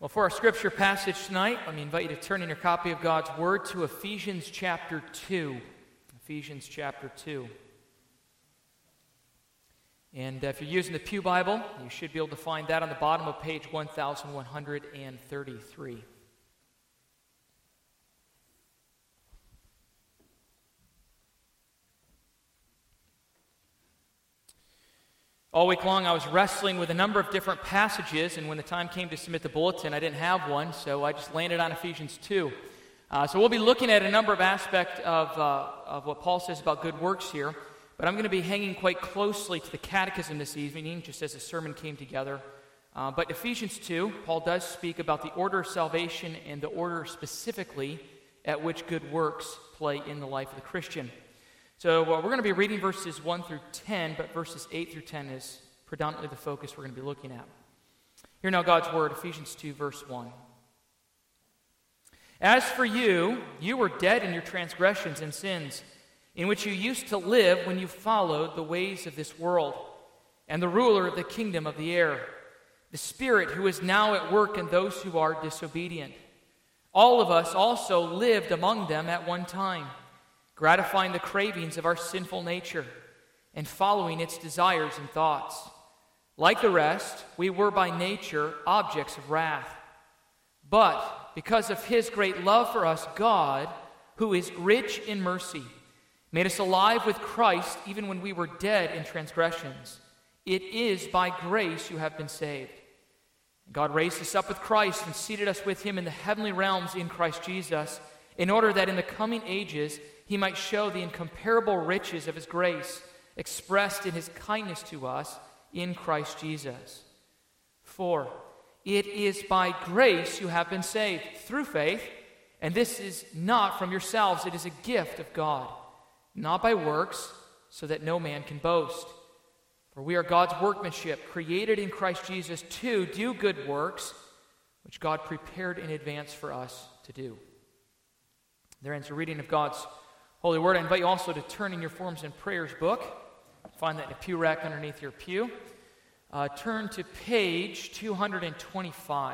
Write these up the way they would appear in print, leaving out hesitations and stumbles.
Well, for our scripture passage tonight, let me invite you to turn in your copy of God's Word to Ephesians chapter 2. Ephesians chapter 2. And if you're using the Pew Bible, you should be able to find that on the bottom of page 1133. All week long, I was wrestling with a number of different passages, and when the time came to submit the bulletin, I didn't have one, so I just landed on Ephesians 2. So we'll be looking at a number of aspects of what Paul says about good works here, but I'm going to be hanging quite closely to the Catechism this evening, just as the sermon came together. But Ephesians 2, Paul does speak about the order of salvation and the order specifically at which good works play in the life of the Christian. So we're going to be reading verses 1 through 10, but verses 8 through 10 is predominantly the focus we're going to be looking at. Hear now God's word, Ephesians 2, verse 1. As for you, you were dead in your transgressions and sins, in which you used to live when you followed the ways of this world, and the ruler of the kingdom of the air, the Spirit who is now at work in those who are disobedient. All of us also lived among them at one time, gratifying the cravings of our sinful nature and following its desires and thoughts. Like the rest, we were by nature objects of wrath. But because of his great love for us, God, who is rich in mercy, made us alive with Christ even when we were dead in transgressions. It is by grace you have been saved. God raised us up with Christ and seated us with him in the heavenly realms in Christ Jesus, in order that in the coming ages he might show the incomparable riches of his grace expressed in his kindness to us in Christ Jesus. For it is by grace you have been saved through faith, and this is not from yourselves, it is a gift of God, not by works, so that no man can boast. For we are God's workmanship, created in Christ Jesus to do good works, which God prepared in advance for us to do. There ends a reading of God's Holy Word. I invite you also to turn in your Forms and Prayers book. Find that in a pew rack underneath your pew. Turn to page 225.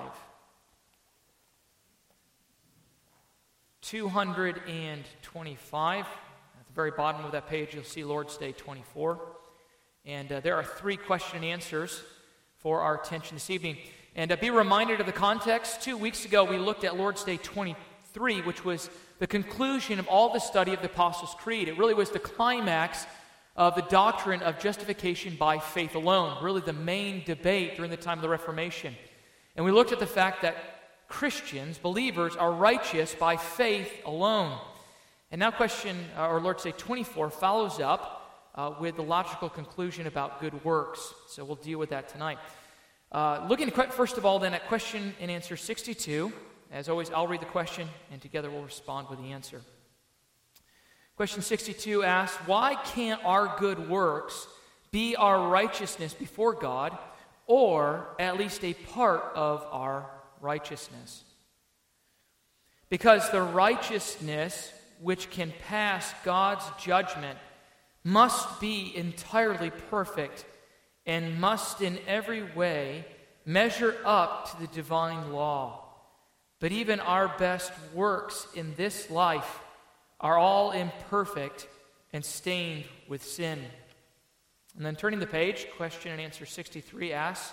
225. At the very bottom of that page, you'll see Lord's Day 24. And there are 3 question and answers for our attention this evening. And be reminded of the context. 2 weeks ago, we looked at Lord's Day 23, which was the conclusion of all the study of the Apostles' Creed. It really was the climax of the doctrine of justification by faith alone, really the main debate during the time of the Reformation. And we looked at the fact that Christians, believers, are righteous by faith alone. And now Lord's Day 24 follows up with the logical conclusion about good works. So we'll deal with that tonight. Looking first of all then at question and answer 62. As always, I'll read the question, and together we'll respond with the answer. Question 62 asks, why can't our good works be our righteousness before God, or at least a part of our righteousness? Because the righteousness which can pass God's judgment must be entirely perfect and must in every way measure up to the divine law. But even our best works in this life are all imperfect and stained with sin. And then turning the page, question and answer 63 asks,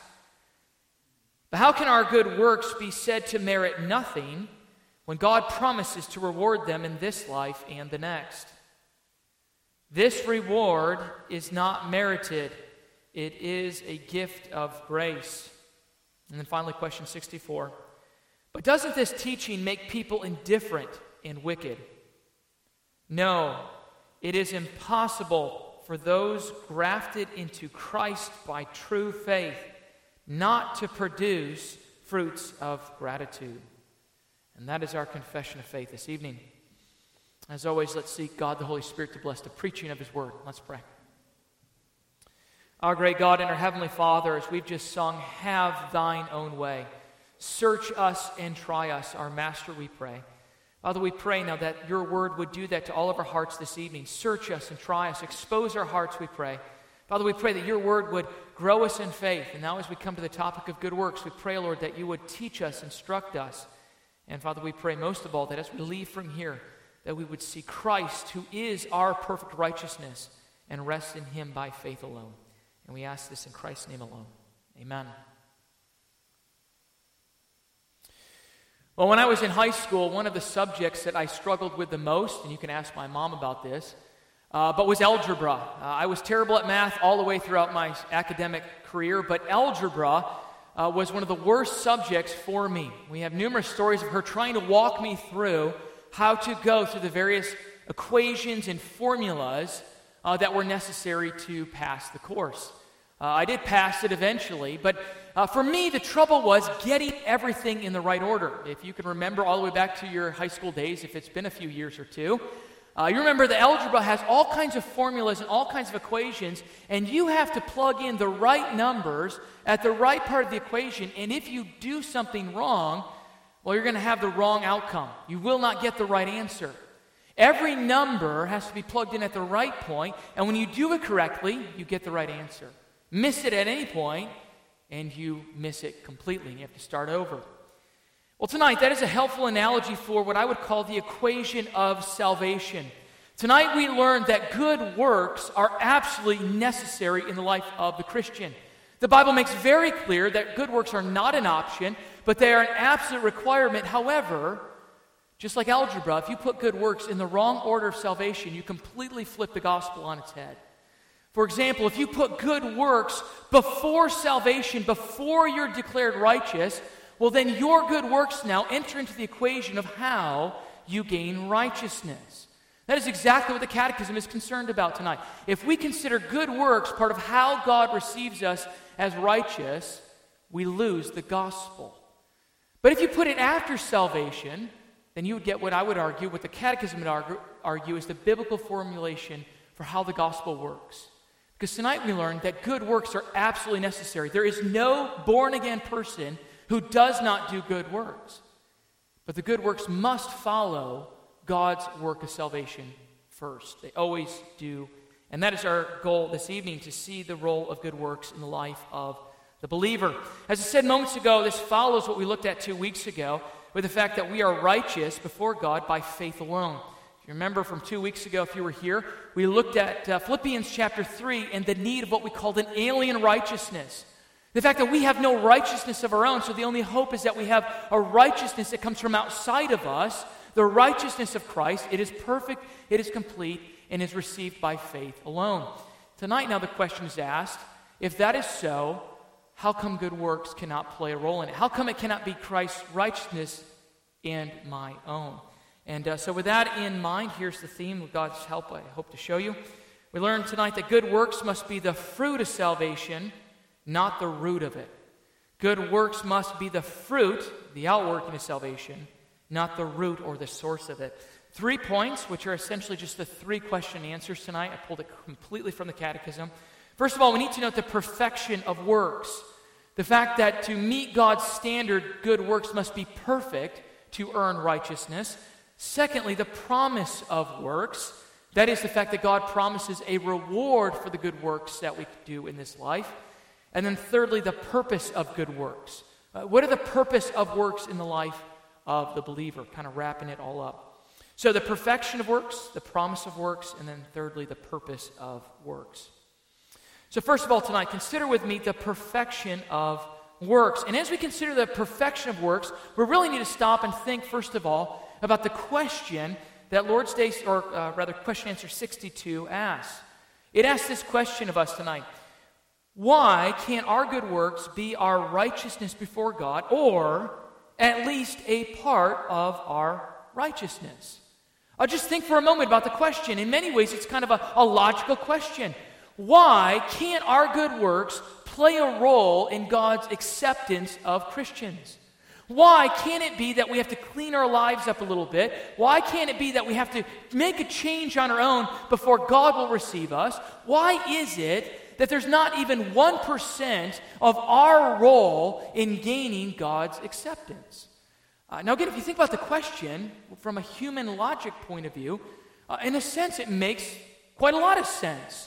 but how can our good works be said to merit nothing when God promises to reward them in this life and the next? This reward is not merited. It is a gift of grace. And then finally, question 64. But doesn't this teaching make people indifferent and wicked? No, it is impossible for those grafted into Christ by true faith not to produce fruits of gratitude. And that is our confession of faith this evening. As always, let's seek God the Holy Spirit to bless the preaching of his word. Let's pray. Our great God and our Heavenly Father, as we've just sung, have thine own way. Search us and try us, our Master, we pray. Father, we pray now that your word would do that to all of our hearts this evening. Search us and try us. Expose our hearts, we pray. Father, we pray that your word would grow us in faith. And now as we come to the topic of good works, we pray, Lord, that you would teach us, instruct us. And Father, we pray most of all that as we leave from here, that we would see Christ, who is our perfect righteousness, and rest in him by faith alone. And we ask this in Christ's name alone. Amen. Well, when I was in high school, one of the subjects that I struggled with the most, and you can ask my mom about this, but was algebra. I was terrible at math all the way throughout my academic career, but algebra was one of the worst subjects for me. We have numerous stories of her trying to walk me through how to go through the various equations and formulas that were necessary to pass the course. I did pass it eventually, but for me, the trouble was getting everything in the right order. If you can remember all the way back to your high school days, if it's been a few years or two, you remember that algebra has all kinds of formulas and all kinds of equations, and you have to plug in the right numbers at the right part of the equation, and if you do something wrong, well, you're going to have the wrong outcome. You will not get the right answer. Every number has to be plugged in at the right point, and when you do it correctly, you get the right answer. Miss it at any point, and you miss it completely, and you have to start over. Well, tonight, that is a helpful analogy for what I would call the equation of salvation. Tonight, we learned that good works are absolutely necessary in the life of the Christian. The Bible makes very clear that good works are not an option, but they are an absolute requirement. However, just like algebra, if you put good works in the wrong order of salvation, you completely flip the gospel on its head. For example, if you put good works before salvation, before you're declared righteous, well, then your good works now enter into the equation of how you gain righteousness. That is exactly what the Catechism is concerned about tonight. If we consider good works part of how God receives us as righteous, we lose the gospel. But if you put it after salvation, then you would get what I would argue, what the Catechism would argue is the biblical formulation for how the gospel works. Because tonight we learned that good works are absolutely necessary. There is no born-again person who does not do good works. But the good works must follow God's work of salvation first. They always do. And that is our goal this evening, to see the role of good works in the life of the believer. As I said moments ago, this follows what we looked at 2 weeks ago, with the fact that we are righteous before God by faith alone. You remember from 2 weeks ago, if you were here, we looked at Philippians chapter 3 and the need of what we called an alien righteousness. The fact that we have no righteousness of our own, so the only hope is that we have a righteousness that comes from outside of us, the righteousness of Christ. It is perfect, it is complete, and is received by faith alone. Tonight now the question is asked, if that is so, how come good works cannot play a role in it? How come it cannot be Christ's righteousness and my own? And so with that in mind, here's the theme with God's help I hope to show you. We learned tonight that good works must be the fruit of salvation, not the root of it. Good works must be the fruit, the outworking of salvation, not the root or the source of it. 3 points, which are essentially just the 3 question answers tonight. I pulled it completely from the Catechism. First of all, we need to note the perfection of works. The fact that to meet God's standard, good works must be perfect to earn righteousness. Secondly, the promise of works. That is the fact that God promises a reward for the good works that we do in this life. And then thirdly, the purpose of good works. What are the purpose of works in the life of the believer? Kind of wrapping it all up. So the perfection of works, the promise of works, and then thirdly, the purpose of works. So first of all tonight, consider with me the perfection of works. And as we consider the perfection of works, we really need to stop and think, first of all, about the question that Lord's Day, or rather question answer 62 asks. It asks this question of us tonight. Why can't our good works be our righteousness before God, or at least a part of our righteousness? Just think for a moment about the question. In many ways, it's kind of a logical question. Why can't our good works play a role in God's acceptance of Christians? Why can't it be that we have to clean our lives up a little bit? Why can't it be that we have to make a change on our own before God will receive us? Why is it that there's not even 1% of our role in gaining God's acceptance? Now again, if you think about the question from a human logic point of view, in a sense it makes quite a lot of sense.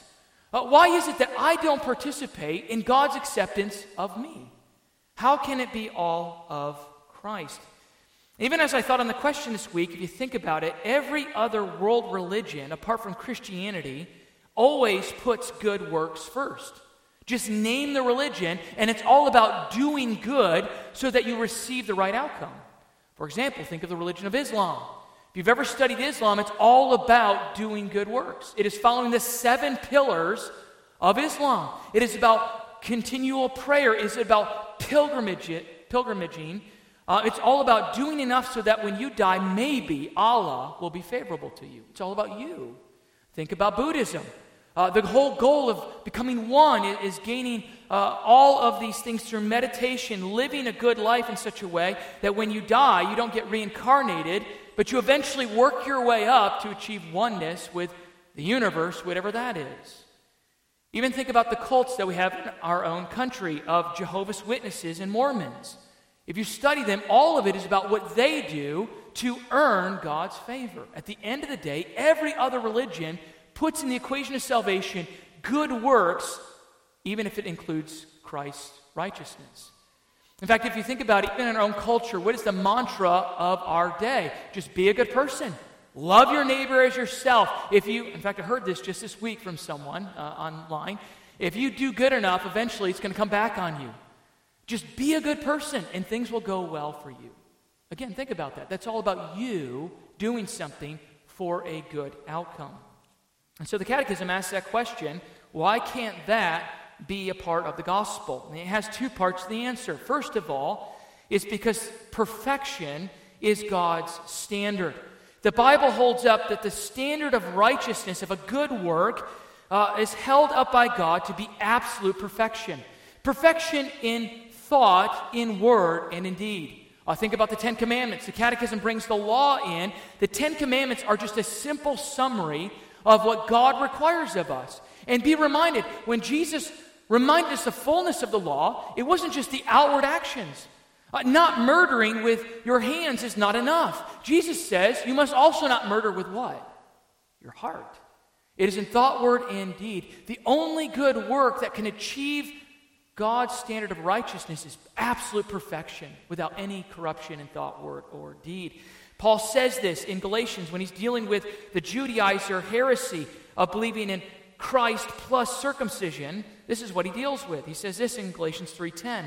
Why is it that I don't participate in God's acceptance of me? How can it be all of Christ? Even as I thought on the question this week, if you think about it, every other world religion, apart from Christianity, always puts good works first. Just name the religion, and it's all about doing good so that you receive the right outcome. For example, think of the religion of Islam. If you've ever studied Islam, it's all about doing good works. It is following the 7 pillars of Islam. It is about continual prayer. It is about pilgrimaging. It's all about doing enough so that when you die, maybe Allah will be favorable to you. It's all about you. Think about Buddhism. The whole goal of becoming one is gaining all of these things through meditation, living a good life in such a way that when you die, you don't get reincarnated, but you eventually work your way up to achieve oneness with the universe, whatever that is. Even think about the cults that we have in our own country of Jehovah's Witnesses and Mormons. If you study them, all of it is about what they do to earn God's favor. At the end of the day, every other religion puts in the equation of salvation good works, even if it includes Christ's righteousness. In fact, if you think about it, even in our own culture, what is the mantra of our day? Just be a good person. Love your neighbor as yourself. In fact, I heard this just this week from someone online. If you do good enough, eventually it's going to come back on you. Just be a good person and things will go well for you. Again, think about that. That's all about you doing something for a good outcome. And so the Catechism asks that question, why can't that be a part of the gospel? And it has 2 parts to the answer. First of all, it's because perfection is God's standard. The Bible holds up that the standard of righteousness, of a good work, is held up by God to be absolute perfection. Perfection in thought, in word, and in deed. Think about the 10 Commandments. The Catechism brings the law in. The 10 Commandments are just a simple summary of what God requires of us. And be reminded, when Jesus reminded us the fullness of the law, it wasn't just the outward actions. Not murdering with your hands is not enough. Jesus says you must also not murder with what? Your heart. It is in thought, word, and deed. The only good work that can achieve God's standard of righteousness is absolute perfection without any corruption in thought, word, or deed. Paul says this in Galatians when he's dealing with the Judaizer heresy of believing in Christ plus circumcision. This is what he deals with. He says this in Galatians 3:10.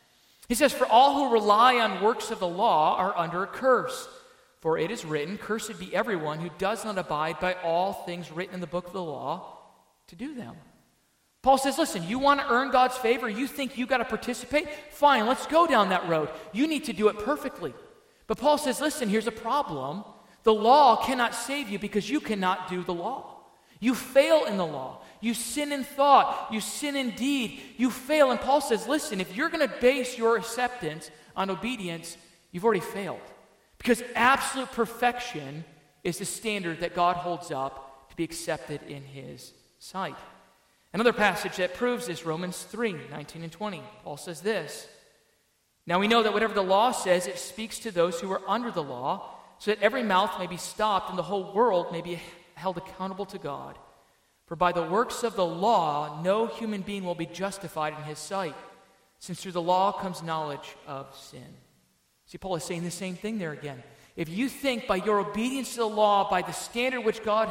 He says, "For all who rely on works of the law are under a curse. For it is written, 'Cursed be everyone who does not abide by all things written in the book of the law to do them.'" Paul says, listen, you want to earn God's favor? You think you got to participate? Fine, let's go down that road. You need to do it perfectly. But Paul says, listen, here's a problem. The law cannot save you because you cannot do the law. You fail in the law. You sin in thought. You sin in deed. You fail. And Paul says, listen, if you're going to base your acceptance on obedience, you've already failed. Because absolute perfection is the standard that God holds up to be accepted in his sight. Another passage that proves this, Romans 3:19 and 20. Paul says this, "Now we know that whatever the law says, it speaks to those who are under the law, so that every mouth may be stopped and the whole world may be held accountable to God. For by the works of the law, no human being will be justified in his sight, since through the law comes knowledge of sin." See, Paul is saying the same thing there again. If you think by your obedience to the law, by the standard which God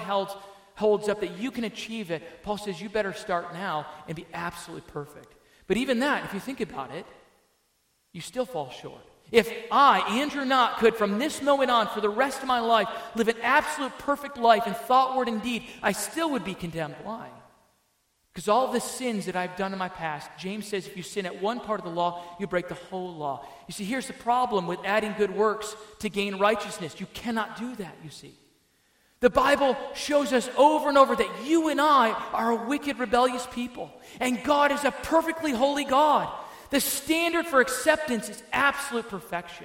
holds up, that you can achieve it, Paul says you better start now and be absolutely perfect. But even that, if you think about it, you still fall short. If I, Andrew Knott, could from this moment on for the rest of my life live an absolute perfect life in thought, word, and deed, I still would be condemned. Why? Because all the sins that I've done in my past, James says if you sin at one part of the law, you break the whole law. You see, here's the problem with adding good works to gain righteousness. You cannot do that, you see. The Bible shows us over and over that you and I are a wicked, rebellious people. And God is a perfectly holy God. The standard for acceptance is absolute perfection.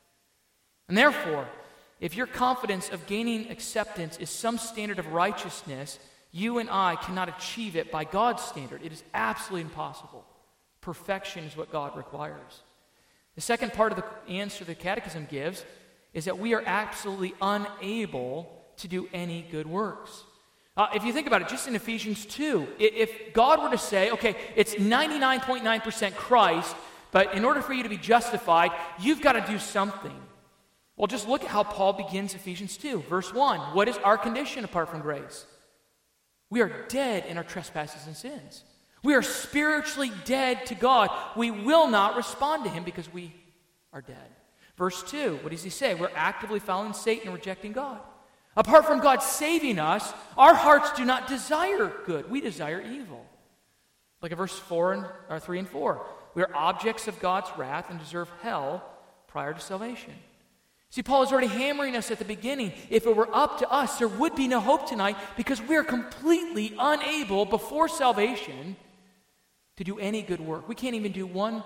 And therefore, if your confidence of gaining acceptance is some standard of righteousness, you and I cannot achieve it by God's standard. It is absolutely impossible. Perfection is what God requires. The second part of the answer the Catechism gives is that we are absolutely unable to do any good works. If you think about it, just in Ephesians 2, if God were to say, okay, it's 99.9% Christ, but in order for you to be justified, you've got to do something. Well, just look at how Paul begins Ephesians 2, verse 1. What is our condition apart from grace? We are dead in our trespasses and sins. We are spiritually dead to God. We will not respond to him because we are dead. Verse 2, what does he say? We're actively following Satan and rejecting God. Apart from God saving us, our hearts do not desire good. We desire evil. Look at verse 3 and 4. We are objects of God's wrath and deserve hell prior to salvation. See, Paul is already hammering us at the beginning. If it were up to us, there would be no hope tonight because we are completely unable before salvation to do any good work. We can't even do 1%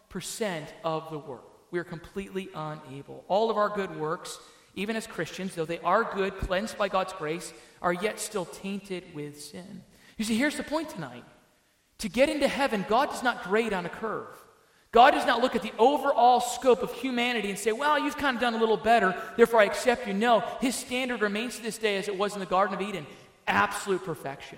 of the work. We are completely unable. All of our good works, even as Christians, though they are good, cleansed by God's grace, are yet still tainted with sin. You see, here's the point tonight. To get into heaven, God does not grade on a curve. God does not look at the overall scope of humanity and say, well, you've kind of done a little better, therefore I accept you. No, his standard remains to this day as it was in the Garden of Eden, absolute perfection.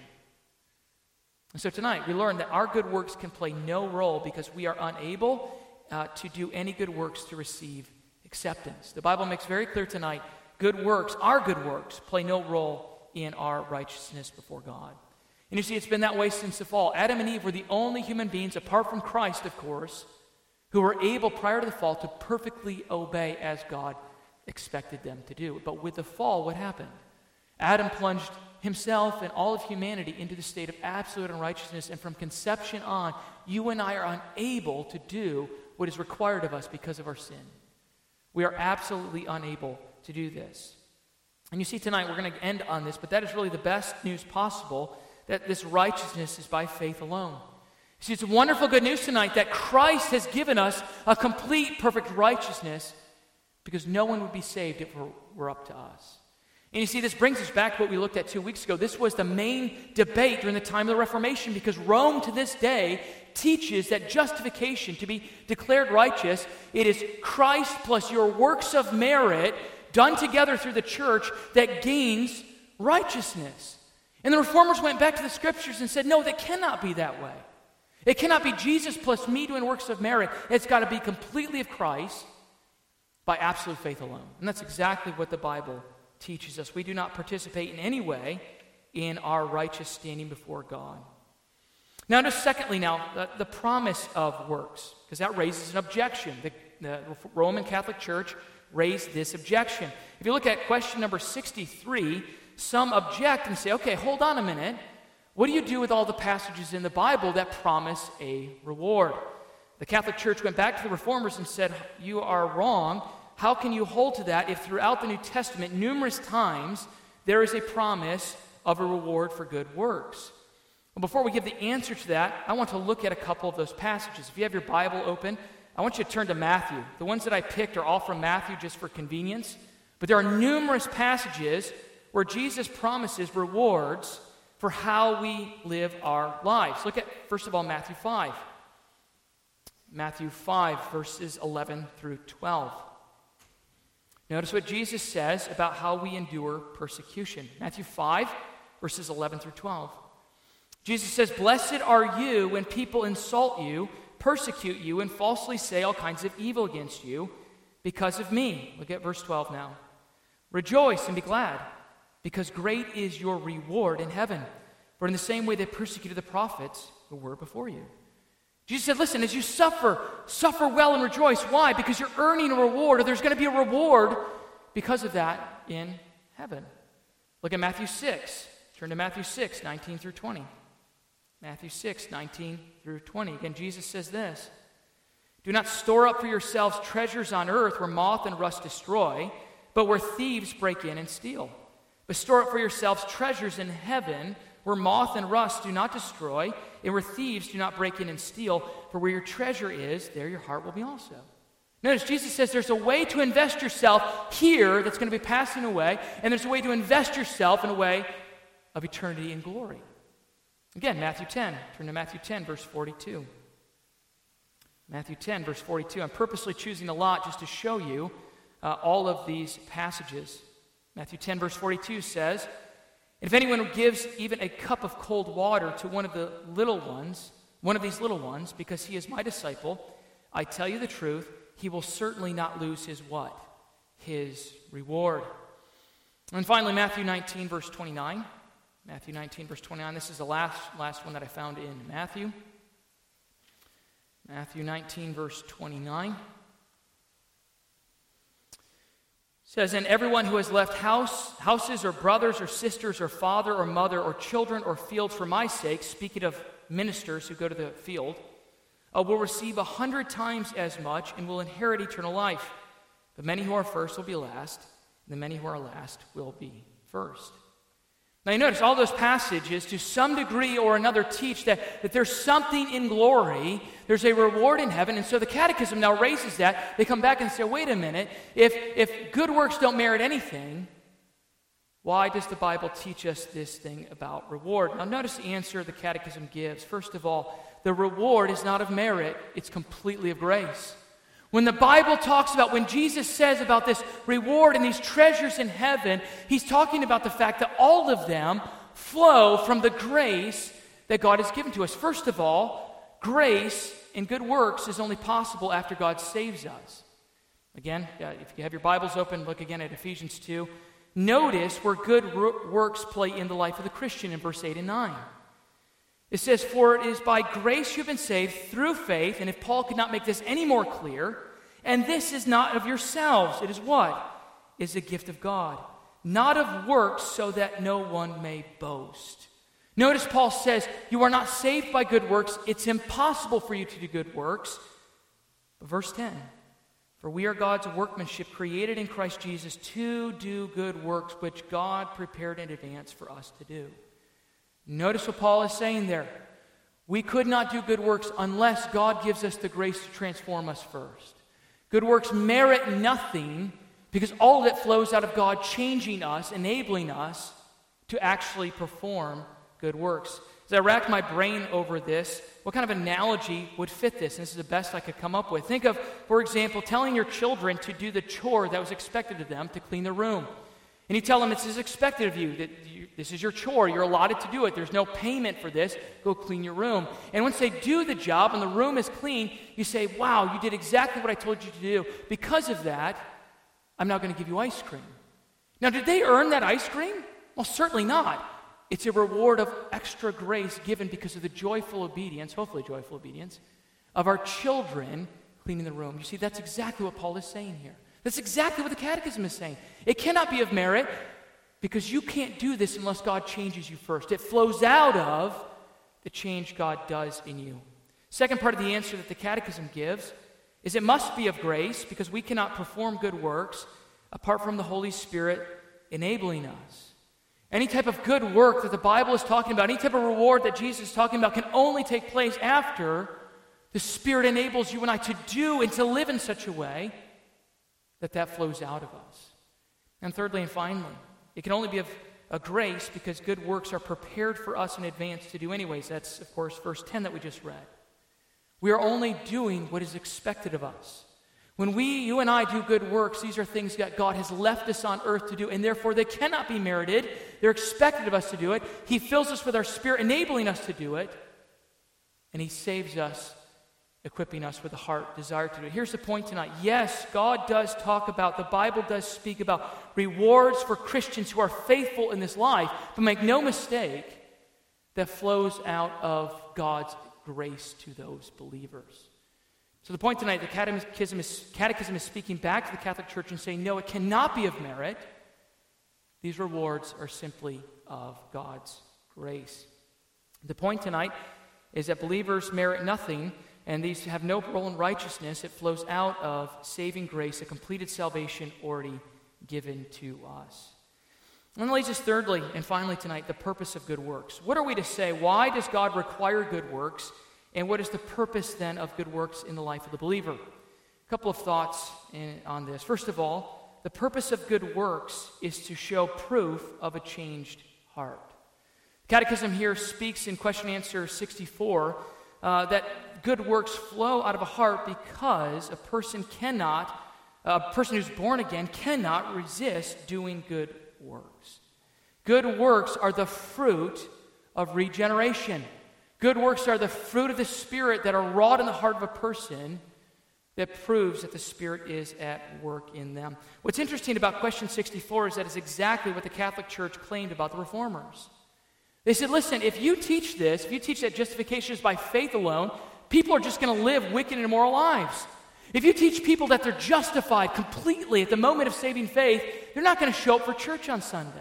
And so tonight we learn that our good works can play no role because we are unable to do any good works to receive acceptance. The Bible makes very clear tonight, good works, our good works, play no role in our righteousness before God. And you see, it's been that way since the fall. Adam and Eve were the only human beings, apart from Christ, of course, who were able, prior to the fall, to perfectly obey as God expected them to do. But with the fall, what happened? Adam plunged himself and all of humanity into the state of absolute unrighteousness, and from conception on, you and I are unable to do what is required of us because of our sin. We are absolutely unable to do this. And you see, tonight we're going to end on this, but that is really the best news possible, that this righteousness is by faith alone. See, it's wonderful good news tonight that Christ has given us a complete, perfect righteousness because no one would be saved if it were up to us. And you see, this brings us back to what we looked at 2 weeks ago. This was the main debate during the time of the Reformation because Rome to this day teaches that justification, to be declared righteous, it is Christ plus your works of merit done together through the church that gains righteousness. And the Reformers went back to the Scriptures and said, no, that cannot be that way. It cannot be Jesus plus me doing works of merit. It's got to be completely of Christ by absolute faith alone. And that's exactly what the Bible teaches us. We do not participate in any way in our righteous standing before God. Now, just secondly the promise of works, because that raises an objection. The Roman Catholic Church raised this objection. If you look at question number 63, some object and say, okay, hold on a minute. What do you do with all the passages in the Bible that promise a reward? The Catholic Church went back to the Reformers and said, you are wrong. How can you hold to that if throughout the New Testament, numerous times, there is a promise of a reward for good works? Well, before we give the answer to that, I want to look at a couple of those passages. If you have your Bible open, I want you to turn to Matthew. The ones that I picked are all from Matthew just for convenience. But there are numerous passages where Jesus promises rewards for how we live our lives. Look at, first of all, Matthew 5. Matthew 5, verses 11 through 12. Notice what Jesus says about how we endure persecution. Matthew 5, verses 11 through 12. Jesus says, blessed are you when people insult you, persecute you, and falsely say all kinds of evil against you because of me. Look at verse 12 now. Rejoice and be glad, because great is your reward in heaven. For in the same way they persecuted the prophets who were before you. Jesus said, listen, as you suffer well and rejoice. Why? Because you're earning a reward, or there's going to be a reward because of that in heaven. Look at Matthew 6. Turn to Matthew 6, 19 through 20. Matthew 6, 19 through 20. Again, Jesus says this. Do not store up for yourselves treasures on earth where moth and rust destroy, but where thieves break in and steal. But store up for yourselves treasures in heaven where moth and rust do not destroy, and where thieves do not break in and steal. For where your treasure is, there your heart will be also. Notice Jesus says there's a way to invest yourself here that's going to be passing away, and there's a way to invest yourself in a way of eternity and glory. Again, Matthew 10. Turn to Matthew 10, verse 42. Matthew 10, verse 42. I'm purposely choosing a lot just to show you all of these passages. Matthew 10, verse 42 says, If anyone gives even a cup of cold water to one of these little ones, because he is my disciple, I tell you the truth, he will certainly not lose his what? His reward. And finally, Matthew 19, verse 29. Matthew 19, verse 29. This is the last one that I found in Matthew. Matthew 19, verse 29. Says, and everyone who has left houses or brothers or sisters or father or mother or children or fields for my sake, speaking of ministers who go to the field, will receive 100 times as much and will inherit eternal life. But many who are first will be last, and the many who are last will be first. Now you notice all those passages to some degree or another teach that there's something in glory, there's a reward in heaven, and so the Catechism now raises that. They come back and say, wait a minute, if good works don't merit anything, why does the Bible teach us this thing about reward? Now notice the answer the Catechism gives. First of all, the reward is not of merit, it's completely of grace. When the Bible talks about, when Jesus says about this reward and these treasures in heaven, he's talking about the fact that all of them flow from the grace that God has given to us. First of all, grace and good works is only possible after God saves us. Again, if you have your Bibles open, look again at Ephesians 2. Notice where good works play in the life of the Christian in verse 8 and 9. It says, for it is by grace you've been saved through faith, and if Paul could not make this any more clear, and this is not of yourselves, it is what? Is a gift of God, not of works, so that no one may boast. Notice Paul says, you are not saved by good works, it's impossible for you to do good works. But verse 10, for we are God's workmanship, created in Christ Jesus to do good works, which God prepared in advance for us to do. Notice what Paul is saying there. We could not do good works unless God gives us the grace to transform us first. Good works merit nothing because all of it flows out of God changing us, enabling us to actually perform good works. As I racked my brain over this, what kind of analogy would fit this? And this is the best I could come up with. Think of, for example, telling your children to do the chore that was expected of them to clean their room. And you tell them this is expected of you, that this is your chore, you're allotted to do it, there's no payment for this, go clean your room. And once they do the job and the room is clean, you say, wow, you did exactly what I told you to do. Because of that, I'm now going to give you ice cream. Now, did they earn that ice cream? Well, certainly not. It's a reward of extra grace given because of the joyful obedience, hopefully joyful obedience, of our children cleaning the room. You see, that's exactly what Paul is saying here. That's exactly what the Catechism is saying. It cannot be of merit because you can't do this unless God changes you first. It flows out of the change God does in you. Second part of the answer that the Catechism gives is it must be of grace because we cannot perform good works apart from the Holy Spirit enabling us. Any type of good work that the Bible is talking about, any type of reward that Jesus is talking about can only take place after the Spirit enables you and I to do and to live in such a way that flows out of us. And thirdly and finally, it can only be of a grace because good works are prepared for us in advance to do anyways. That's, of course, verse 10 that we just read. We are only doing what is expected of us. When you and I do good works, these are things that God has left us on earth to do, and therefore they cannot be merited. They're expected of us to do it. He fills us with our Spirit, enabling us to do it, and He saves us, equipping us with a heart desire to do it. Here's the point tonight. Yes, God does talk about, the Bible does speak about rewards for Christians who are faithful in this life, but make no mistake, that flows out of God's grace to those believers. So the point tonight, the Catechism is speaking back to the Catholic Church and saying, no, it cannot be of merit. These rewards are simply of God's grace. The point tonight is that believers merit nothing, and these have no role in righteousness. It flows out of saving grace, a completed salvation already given to us. And that leads us thirdly and finally tonight, the purpose of good works. What are we to say? Why does God require good works? And what is the purpose then of good works in the life of the believer? A couple of thoughts on this. First of all, the purpose of good works is to show proof of a changed heart. Catechism here speaks in question answer 64 that good works flow out of a heart because a person who's born again cannot resist doing good works. Good works are the fruit of regeneration. Good works are the fruit of the Spirit that are wrought in the heart of a person that proves that the Spirit is at work in them. What's interesting about question 64 is that it's exactly what the Catholic Church claimed about the Reformers. They said, listen, if you teach this, if you teach that justification is by faith alone, people are just going to live wicked and immoral lives. If you teach people that they're justified completely at the moment of saving faith, they're not going to show up for church on Sunday.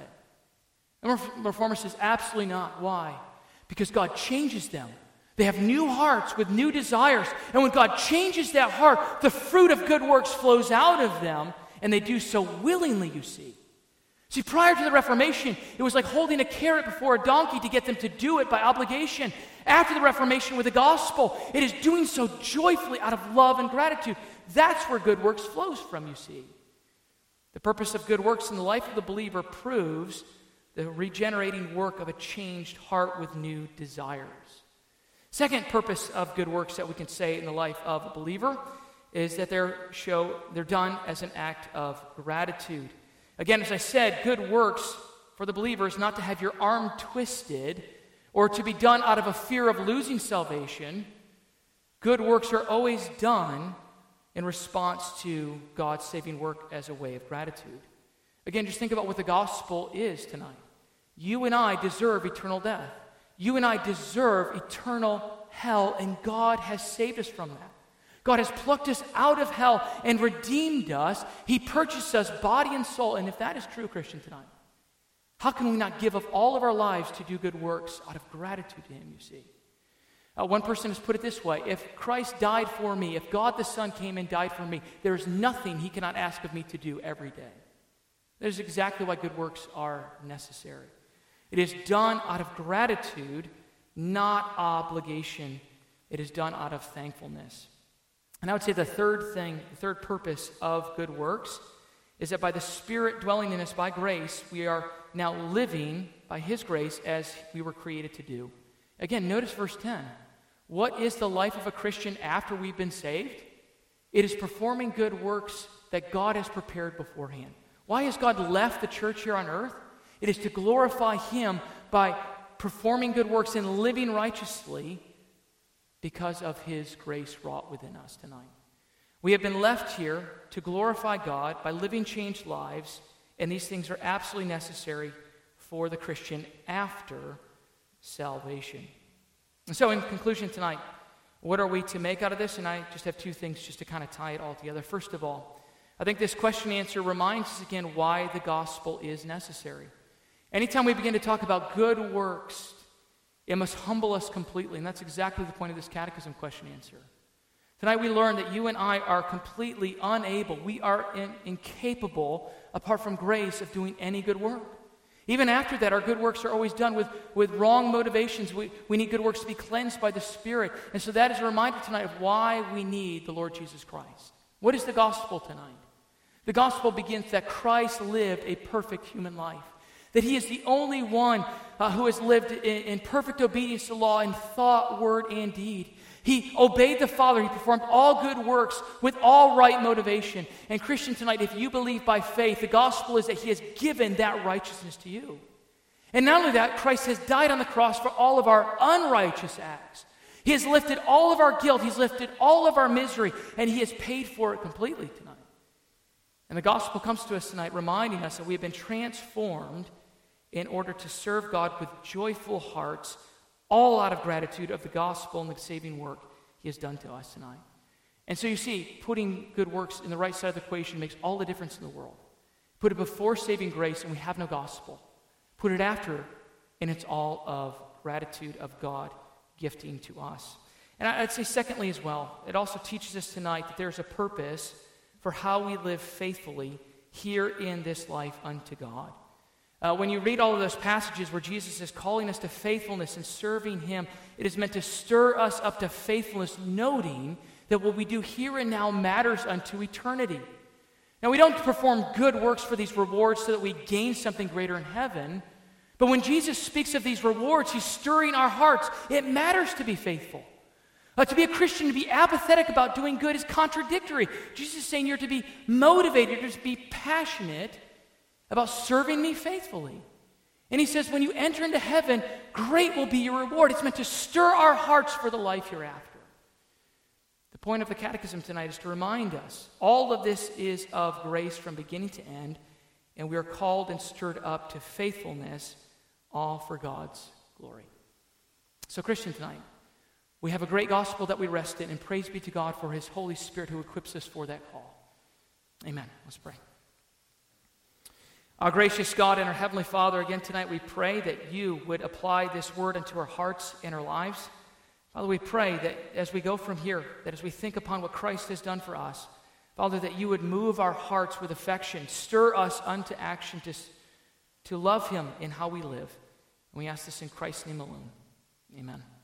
And the Reformer says, absolutely not. Why? Because God changes them. They have new hearts with new desires. And when God changes that heart, the fruit of good works flows out of them, and they do so willingly, you see. See, prior to the Reformation, it was like holding a carrot before a donkey to get them to do it by obligation. After the Reformation with the gospel, it is doing so joyfully out of love and gratitude. That's where good works flows from, you see. The purpose of good works in the life of the believer proves the regenerating work of a changed heart with new desires. Second purpose of good works that we can say in the life of a believer is that they're done as an act of gratitude. Again, as I said, good works for the believer is not to have your arm twisted or to be done out of a fear of losing salvation. Good works are always done in response to God's saving work as a way of gratitude. Again, just think about what the gospel is tonight. You and I deserve eternal death. You and I deserve eternal hell, and God has saved us from that. God has plucked us out of hell and redeemed us. He purchased us body and soul. And if that is true, Christian, tonight, how can we not give up all of our lives to do good works out of gratitude to Him, you see? One person has put it this way: if Christ died for me, if God the Son came and died for me, there is nothing He cannot ask of me to do every day. That is exactly why good works are necessary. It is done out of gratitude, not obligation. It is done out of thankfulness. And I would say the third purpose of good works is that by the Spirit dwelling in us by grace, we are now living by His grace as we were created to do. Again, notice verse 10. What is the life of a Christian after we've been saved? It is performing good works that God has prepared beforehand. Why has God left the church here on earth? It is to glorify Him by performing good works and living righteously because of His grace wrought within us tonight. We have been left here to glorify God by living changed lives, and these things are absolutely necessary for the Christian after salvation. And so in conclusion tonight, what are we to make out of this? And I just have two things just to kind of tie it all together. First of all, I think this question and answer reminds us again why the gospel is necessary. Anytime we begin to talk about good works, it must humble us completely, and that's exactly the point of this catechism question and answer. Tonight we learn that you and I are completely unable, we are incapable, apart from grace, of doing any good work. Even after that, our good works are always done with wrong motivations. We need good works to be cleansed by the Spirit. And so that is a reminder tonight of why we need the Lord Jesus Christ. What is the gospel tonight? The gospel begins that Christ lived a perfect human life. That He is the only one who has lived in perfect obedience to law in thought, word, and deed. He obeyed the Father. He performed all good works with all right motivation. And Christian, tonight, if you believe by faith, the gospel is that He has given that righteousness to you. And not only that, Christ has died on the cross for all of our unrighteous acts. He has lifted all of our guilt. He's lifted all of our misery. And He has paid for it completely tonight. And the gospel comes to us tonight reminding us that we have been transformed in order to serve God with joyful hearts, all out of gratitude of the gospel and the saving work He has done to us tonight. And so you see, putting good works in the right side of the equation makes all the difference in the world. Put it before saving grace and we have no gospel. Put it after and it's all of gratitude of God gifting to us. And I'd say secondly as well, it also teaches us tonight that there's a purpose for how we live faithfully here in this life unto God. When you read all of those passages where Jesus is calling us to faithfulness and serving Him, it is meant to stir us up to faithfulness, noting that what we do here and now matters unto eternity. Now, we don't perform good works for these rewards so that we gain something greater in heaven, but when Jesus speaks of these rewards, He's stirring our hearts. It matters to be faithful. To be a Christian, to be apathetic about doing good is contradictory. Jesus is saying you're to be motivated, you're to be passionate about serving me faithfully. And he says, when you enter into heaven, great will be your reward. It's meant to stir our hearts for the life hereafter. The point of the catechism tonight is to remind us all of this is of grace from beginning to end, and we are called and stirred up to faithfulness, all for God's glory. So, Christian, tonight, we have a great gospel that we rest in, and praise be to God for his Holy Spirit who equips us for that call. Amen. Let's pray. Our gracious God and our Heavenly Father, again tonight we pray that you would apply this word unto our hearts and our lives. Father, we pray that as we go from here, that as we think upon what Christ has done for us, Father, that you would move our hearts with affection, stir us unto action to love him in how we live. And we ask this in Christ's name alone. Amen.